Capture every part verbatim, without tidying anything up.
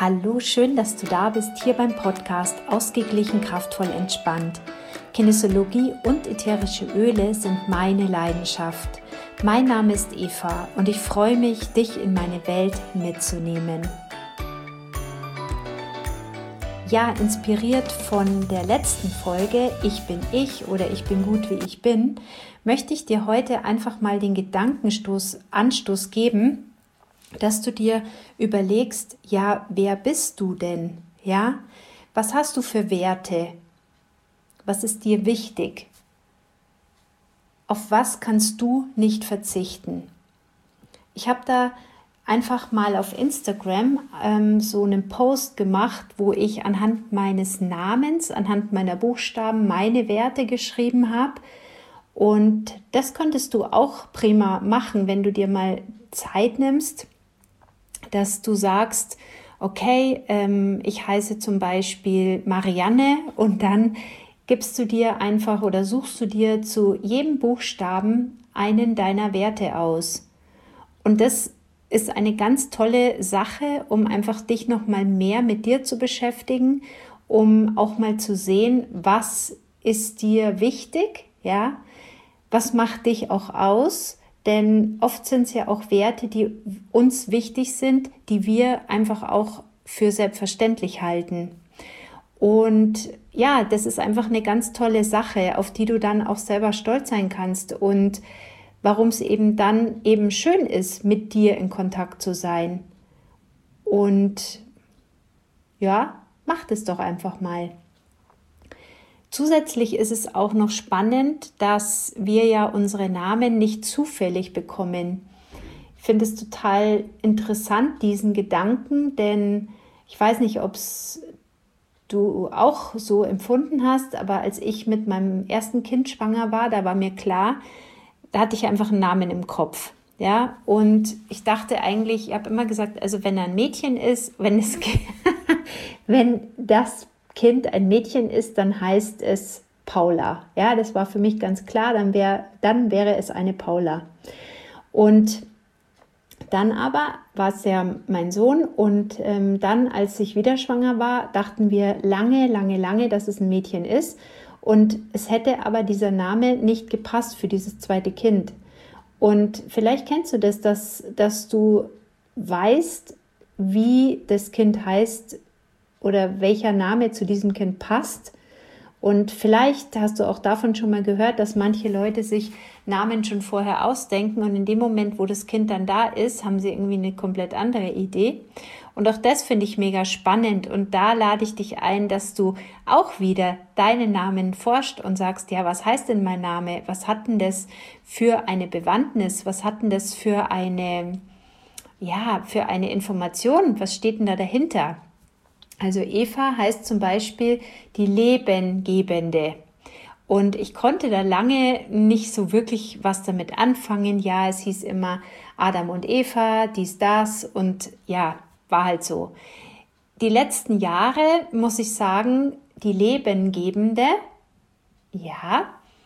Hallo, schön, dass du da bist, hier beim Podcast Ausgeglichen, kraftvoll, entspannt. Kinesiologie und ätherische Öle sind meine Leidenschaft. Mein Name ist Eva und ich freue mich, dich in meine Welt mitzunehmen. Ja, inspiriert von der letzten Folge Ich bin ich oder Ich bin gut wie ich bin, möchte ich dir heute einfach mal den Gedankenstoß, Anstoß geben, dass du dir überlegst, ja, wer bist du denn? Ja, was hast du für Werte? Was ist dir wichtig? Auf was kannst du nicht verzichten? Ich habe da einfach mal auf Instagram ähm, so einen Post gemacht, wo ich anhand meines Namens, anhand meiner Buchstaben meine Werte geschrieben habe. Und das könntest du auch prima machen, wenn du dir mal Zeit nimmst, dass du sagst, okay, ähm, ich heiße zum Beispiel Marianne und dann gibst du dir einfach oder suchst du dir zu jedem Buchstaben einen deiner Werte aus. Und das ist eine ganz tolle Sache, um einfach dich noch mal mehr mit dir zu beschäftigen, um auch mal zu sehen, was ist dir wichtig, ja, was macht dich auch aus? Denn oft sind es ja auch Werte, die uns wichtig sind, die wir einfach auch für selbstverständlich halten. Und ja, das ist einfach eine ganz tolle Sache, auf die du dann auch selber stolz sein kannst und warum es eben dann eben schön ist, mit dir in Kontakt zu sein. Und ja, mach das doch einfach mal. Zusätzlich ist es auch noch spannend, dass wir ja unsere Namen nicht zufällig bekommen. Ich finde es total interessant, diesen Gedanken, denn ich weiß nicht, ob es du auch so empfunden hast, aber als ich mit meinem ersten Kind schwanger war, da war mir klar, da hatte ich einfach einen Namen im Kopf. Ja, und ich dachte eigentlich, ich habe immer gesagt, also wenn er ein Mädchen ist, wenn es wenn das Kind ein Mädchen ist, dann heißt es Paula. Ja, das war für mich ganz klar, dann, wär, dann wäre es eine Paula. Und dann aber war es ja mein Sohn und ähm, dann, als ich wieder schwanger war, dachten wir lange, lange, lange, dass es ein Mädchen ist. Und es hätte aber dieser Name nicht gepasst für dieses zweite Kind. Und vielleicht kennst du das, dass, dass du weißt, wie das Kind heißt, oder welcher Name zu diesem Kind passt. Und vielleicht hast du auch davon schon mal gehört, dass manche Leute sich Namen schon vorher ausdenken und in dem Moment, wo das Kind dann da ist, haben sie irgendwie eine komplett andere Idee. Und auch das finde ich mega spannend und da lade ich dich ein, dass du auch wieder deinen Namen forscht und sagst, ja, was heißt denn mein Name? Was hat denn das für eine Bewandtnis? Was hat denn das für eine, ja, für eine Information? Was steht denn da dahinter? Also Eva heißt zum Beispiel die Lebengebende. Und ich konnte da lange nicht so wirklich was damit anfangen. Ja, es hieß immer Adam und Eva, dies, das und ja, war halt so. Die letzten Jahre, muss ich sagen, die Lebengebende, ja,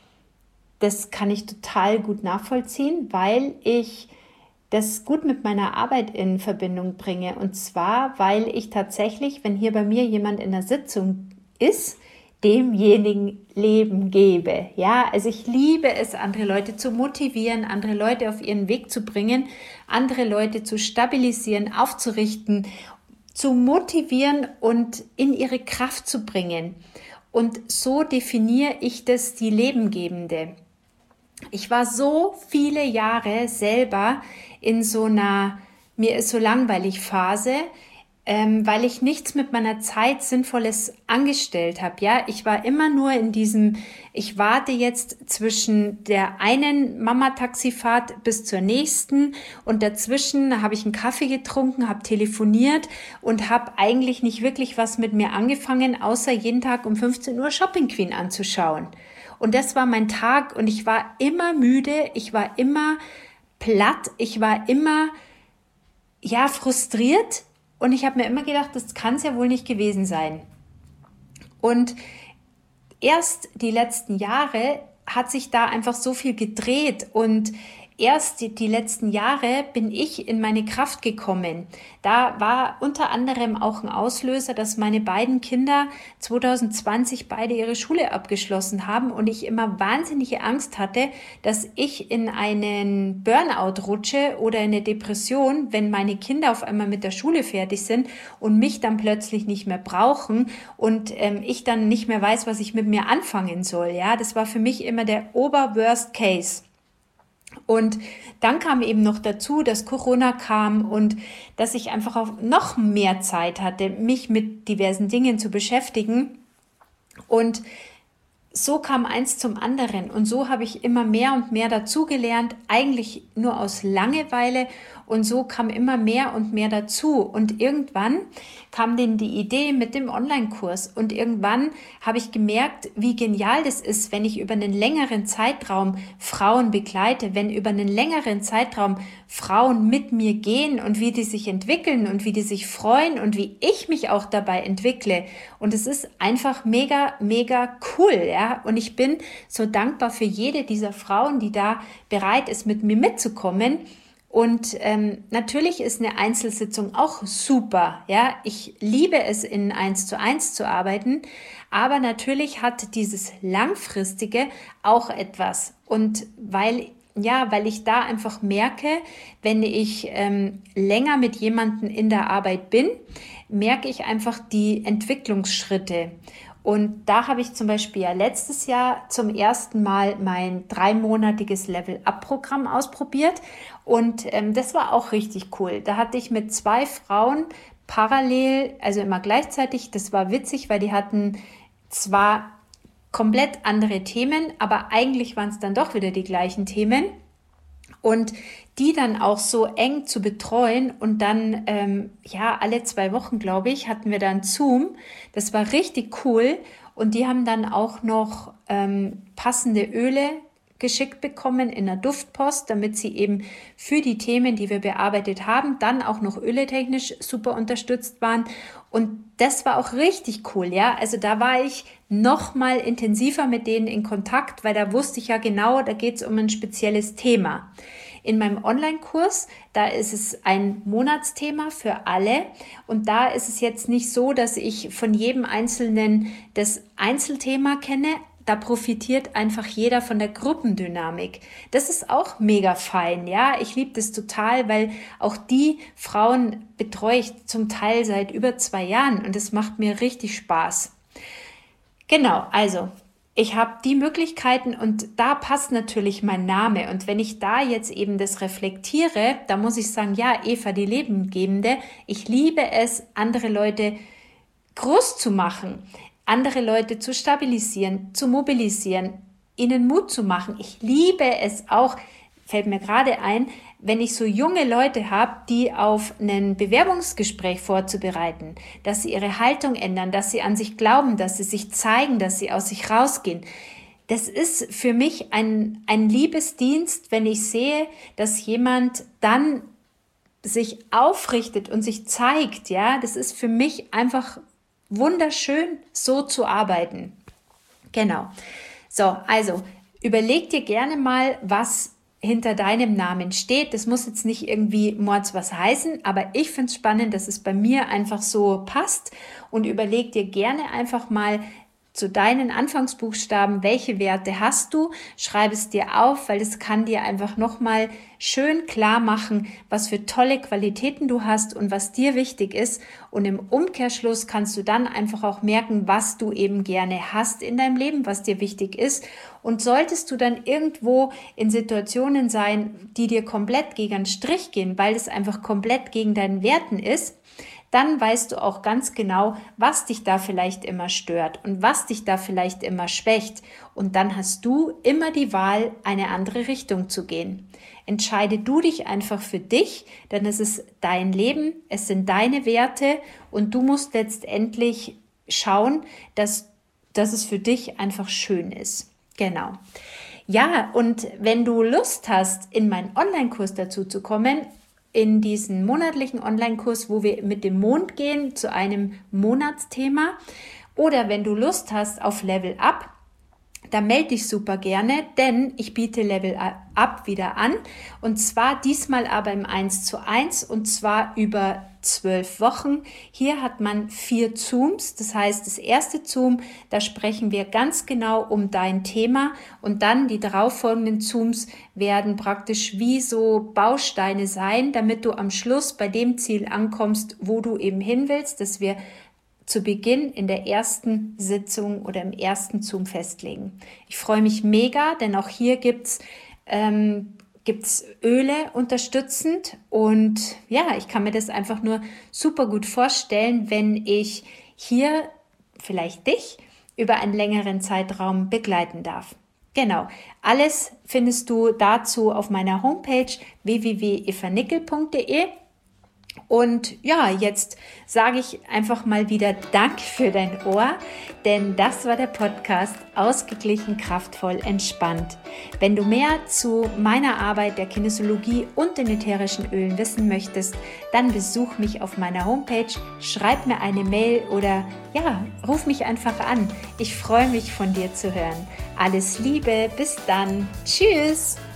das kann ich total gut nachvollziehen, weil ich das gut mit meiner Arbeit in Verbindung bringe. Und zwar, weil ich tatsächlich, wenn hier bei mir jemand in der Sitzung ist, demjenigen Leben gebe. Ja, also ich liebe es, andere Leute zu motivieren, andere Leute auf ihren Weg zu bringen, andere Leute zu stabilisieren, aufzurichten, zu motivieren und in ihre Kraft zu bringen. Und so definiere ich das, die Lebengebende. Ich war so viele Jahre selber in so einer mir ist so langweilig Phase, ähm, weil ich nichts mit meiner Zeit Sinnvolles angestellt habe. Ja, ich war immer nur in diesem, ich warte jetzt zwischen der einen Mama-Taxifahrt bis zur nächsten und dazwischen habe ich einen Kaffee getrunken, habe telefoniert und habe eigentlich nicht wirklich was mit mir angefangen, außer jeden Tag um fünfzehn Uhr Shopping Queen anzuschauen. Und das war mein Tag und ich war immer müde, ich war immer platt, ich war immer, ja, frustriert und ich habe mir immer gedacht, das kann es ja wohl nicht gewesen sein. Und erst die letzten Jahre hat sich da einfach so viel gedreht und erst die, die letzten Jahre bin ich in meine Kraft gekommen. Da war unter anderem auch ein Auslöser, dass meine beiden Kinder zwanzig zwanzig beide ihre Schule abgeschlossen haben und ich immer wahnsinnige Angst hatte, dass ich in einen Burnout rutsche oder in eine Depression, wenn meine Kinder auf einmal mit der Schule fertig sind und mich dann plötzlich nicht mehr brauchen und ähm, ich dann nicht mehr weiß, was ich mit mir anfangen soll. Ja, das war für mich immer der Ober-Worst Case. Und dann kam eben noch dazu, dass Corona kam und dass ich einfach auch noch mehr Zeit hatte, mich mit diversen Dingen zu beschäftigen. Und so kam eins zum anderen und so habe ich immer mehr und mehr dazugelernt, eigentlich nur aus Langeweile und so kam immer mehr und mehr dazu und irgendwann kam denen die Idee mit dem Online-Kurs und irgendwann habe ich gemerkt, wie genial das ist, wenn ich über einen längeren Zeitraum Frauen begleite, wenn über einen längeren Zeitraum Frauen mit mir gehen und wie die sich entwickeln und wie die sich freuen und wie ich mich auch dabei entwickle und es ist einfach mega, mega cool, ja, und ich bin so dankbar für jede dieser Frauen, die da bereit ist, mit mir mitzukommen. Und ähm, natürlich ist eine Einzelsitzung auch super, ja. Ich liebe es, in eins zu eins zu arbeiten, aber natürlich hat dieses Langfristige auch etwas. Und weil, ja, weil ich da einfach merke, wenn ich ähm, länger mit jemandem in der Arbeit bin, merke ich einfach die Entwicklungsschritte. Und da habe ich zum Beispiel ja letztes Jahr zum ersten Mal mein dreimonatiges Level-Up-Programm ausprobiert und ähm, das war auch richtig cool. Da hatte ich mit zwei Frauen parallel, also immer gleichzeitig, das war witzig, weil die hatten zwar komplett andere Themen, aber eigentlich waren es dann doch wieder die gleichen Themen. Und die dann auch so eng zu betreuen und dann, ähm, ja, alle zwei Wochen, glaube ich, hatten wir dann Zoom. Das war richtig cool und die haben dann auch noch ähm, passende Öle geschickt bekommen in der Duftpost, damit sie eben für die Themen, die wir bearbeitet haben, dann auch noch öletechnisch super unterstützt waren. Und das war auch richtig cool, ja. Also da war ich noch mal intensiver mit denen in Kontakt, weil da wusste ich ja genau, da geht es um ein spezielles Thema. In meinem Online-Kurs, da ist es ein Monatsthema für alle und da ist es jetzt nicht so, dass ich von jedem Einzelnen das Einzelthema kenne, da profitiert einfach jeder von der Gruppendynamik. Das ist auch mega fein, ja. Ich liebe das total, weil auch die Frauen betreue ich zum Teil seit über zwei Jahren und es macht mir richtig Spaß. Genau, also ich habe die Möglichkeiten und da passt natürlich mein Name. Und wenn ich da jetzt eben das reflektiere, da muss ich sagen, ja, Eva, die Lebengebende, ich liebe es, andere Leute groß zu machen, andere Leute zu stabilisieren, zu mobilisieren, ihnen Mut zu machen. Ich liebe es auch, fällt mir gerade ein, wenn ich so junge Leute habe, die auf ein Bewerbungsgespräch vorzubereiten, dass sie ihre Haltung ändern, dass sie an sich glauben, dass sie sich zeigen, dass sie aus sich rausgehen. Das ist für mich ein, ein Liebesdienst, wenn ich sehe, dass jemand dann sich aufrichtet und sich zeigt. Ja, das ist für mich einfach wunderschön, so zu arbeiten. Genau. So, also überleg dir gerne mal, was hinter deinem Namen steht. Das muss jetzt nicht irgendwie mords was heißen, aber ich finde es spannend, dass es bei mir einfach so passt und überleg dir gerne einfach mal zu deinen Anfangsbuchstaben, welche Werte hast du, schreib es dir auf, weil das kann dir einfach nochmal schön klar machen, was für tolle Qualitäten du hast und was dir wichtig ist und im Umkehrschluss kannst du dann einfach auch merken, was du eben gerne hast in deinem Leben, was dir wichtig ist und solltest du dann irgendwo in Situationen sein, die dir komplett gegen den Strich gehen, weil es einfach komplett gegen deinen Werten ist, dann weißt du auch ganz genau, was dich da vielleicht immer stört und was dich da vielleicht immer schwächt. Und dann hast du immer die Wahl, eine andere Richtung zu gehen. Entscheide du dich einfach für dich, denn es ist dein Leben, es sind deine Werte und du musst letztendlich schauen, dass, dass es für dich einfach schön ist. Genau. Ja, und wenn du Lust hast, in meinen Online-Kurs dazu zu kommen, in diesen monatlichen Online-Kurs, wo wir mit dem Mond gehen zu einem Monatsthema. Oder wenn du Lust hast auf Level Up, dann melde dich super gerne, denn ich biete Level Up wieder an und zwar diesmal aber im eins zu eins und zwar über zwölf Wochen. Hier hat man vier Zooms, das heißt, das erste Zoom, da sprechen wir ganz genau um dein Thema und dann die darauffolgenden Zooms werden praktisch wie so Bausteine sein, damit du am Schluss bei dem Ziel ankommst, wo du eben hin willst, dass wir zu Beginn in der ersten Sitzung oder im ersten Zoom festlegen. Ich freue mich mega, denn auch hier gibt's ähm, gibt's Öle unterstützend und ja, ich kann mir das einfach nur super gut vorstellen, wenn ich hier vielleicht dich über einen längeren Zeitraum begleiten darf. Genau, alles findest du dazu auf meiner Homepage w w w punkt eva nickel punkt d e. Und ja, jetzt sage ich einfach mal wieder Dank für dein Ohr, denn das war der Podcast Ausgeglichen, kraftvoll, entspannt. Wenn du mehr zu meiner Arbeit, der Kinesiologie und den ätherischen Ölen wissen möchtest, dann besuch mich auf meiner Homepage, schreib mir eine Mail oder ja, ruf mich einfach an. Ich freue mich, von dir zu hören. Alles Liebe, bis dann. Tschüss!